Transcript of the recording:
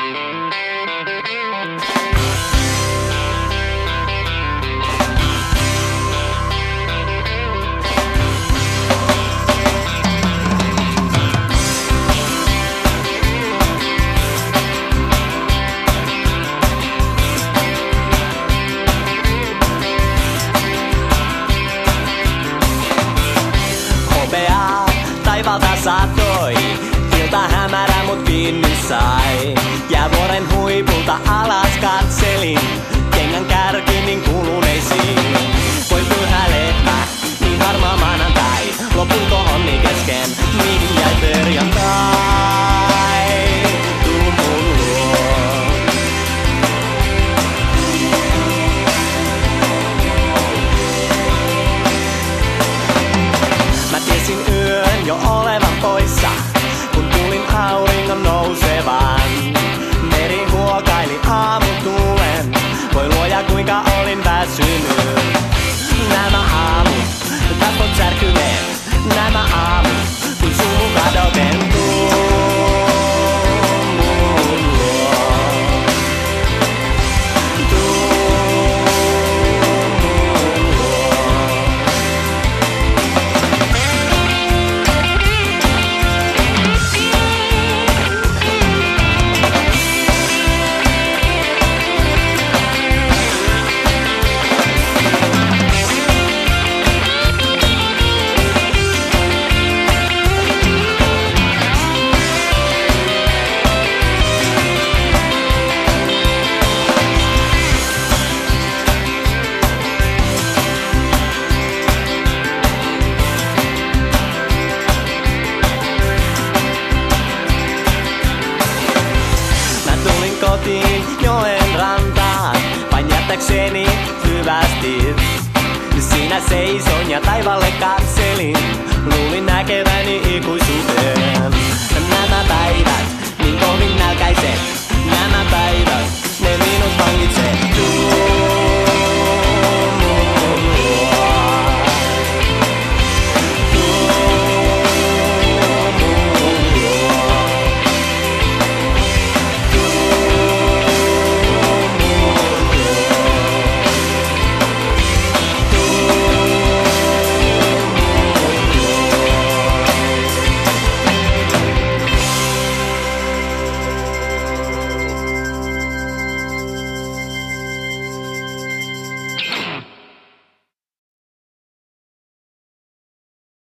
Taivalta satoi, ilta hämärä mut kiinni sai. Jäävuoren huipulta alas katselin, kengän kärki niin kuluneisiin. Voin pyhä leppä, niin harmaa maanantai, lopun kohonni kesken, mihin jäi perjantai. Tuu mun luo. Mä tiesin yön jo olevan poissa, kun kuulin auringon nousevan. Meri huokaili aamutuulen, voi luoja kuinka olin väsynyt. Nämä aamut, kasvot särkyneet, nämä aamut, kun sumu kadoten tuu mun luo. Tuu mun luo. Kotiin joen rantaan, vain jättäkseni hyvästi. Siinä seison ja taivaalle katselin, luulin näkeväni ikuisesti.